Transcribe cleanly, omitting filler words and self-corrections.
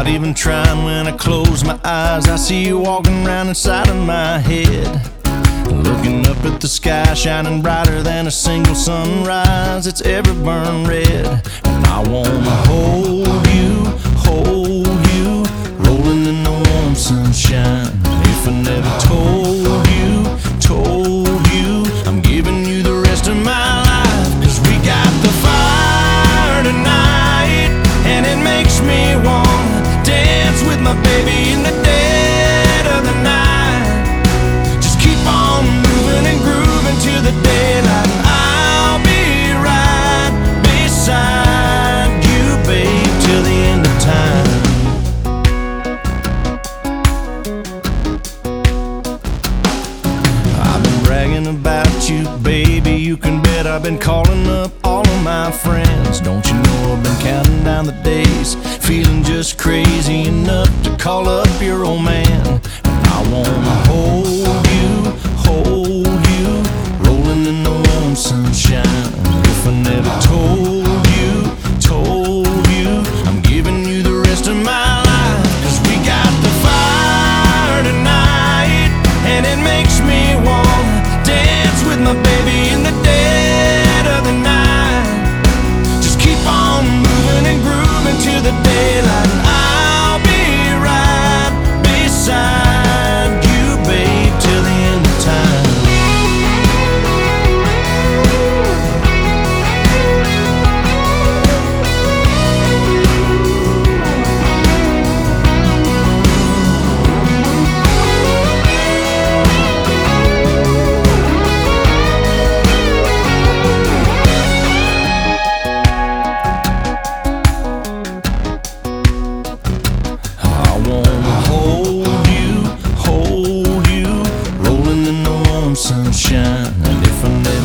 Without even trying, when I close my eyes, I see you walking around inside of my head, looking up at the sky, shining brighter than a single sunrise. It's ever burned red, and I wanna hold you, rolling in the warm sunshine. If I never told you, I'm giving you the rest of my life. 'Cause we got the fire tonight, and it makes me wanna dance with my baby in the dead of the night. Just keep on moving and grooving to the daylight, and I'll be right beside you, babe, till the end of time. Bragging about you, baby, you can bet I've been calling up all of my friends. Don't you know I've been counting down the days, feeling just crazy enough to call up your old man. And I wanna hold you, rolling in the warm sunshine. If I never told you, I'm giving you the rest of my life. 'Cause we got the fire tonight, and it makes me want dance with my baby in the dead of the night. Just keep on moving and grooving to the daylight, and I'll be right beside you, babe, till the end of time. Hold you, rolling in the warm sunshine. And if I never